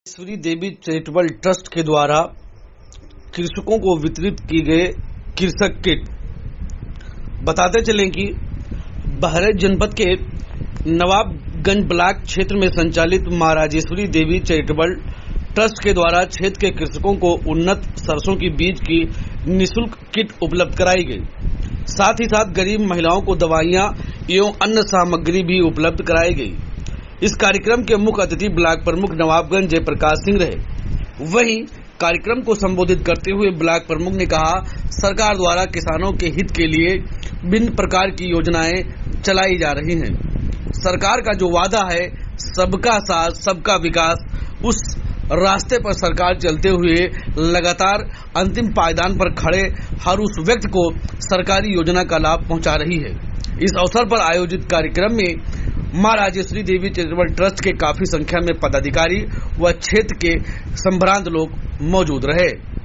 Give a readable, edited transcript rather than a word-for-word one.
Rajeshwari Devi charitable trust के द्वारा कृषकों को वितरित की गए कृषक किट। बताते चलें कि बहराइच जनपद के नवाबगंज ब्लॉक क्षेत्र में संचालित मां राजेश्वरी देवी चैरिटेबल ट्रस्ट के द्वारा क्षेत्र के कृषकों को उन्नत सरसों की बीज की निःशुल्क किट उपलब्ध कराई गई। साथ ही साथ गरीब महिलाओं को दवाइयां एवं अन्य सामग्री भी उपलब्ध कराई गई। इस कार्यक्रम के मुख्य अतिथि ब्लॉक प्रमुख नवाबगंज जयप्रकाश सिंह रहे। वहीं कार्यक्रम को संबोधित करते हुए ब्लॉक प्रमुख ने कहा, सरकार द्वारा किसानों के हित के लिए विभिन्न प्रकार की योजनाएं चलाई जा रही हैं। सरकार का जो वादा है सबका साथ सबका विकास, उस रास्ते पर सरकार चलते हुए लगातार अंतिम पायदान पर खड़े हर उस व्यक्ति को सरकारी योजना का लाभ पहुंचा रही है। इस अवसर पर आयोजित कार्यक्रम में मां राजेश्वरी देवी चैरिटेबल ट्रस्ट के काफी संख्या में पदाधिकारी व क्षेत्र के संभ्रांत लोग मौजूद रहे।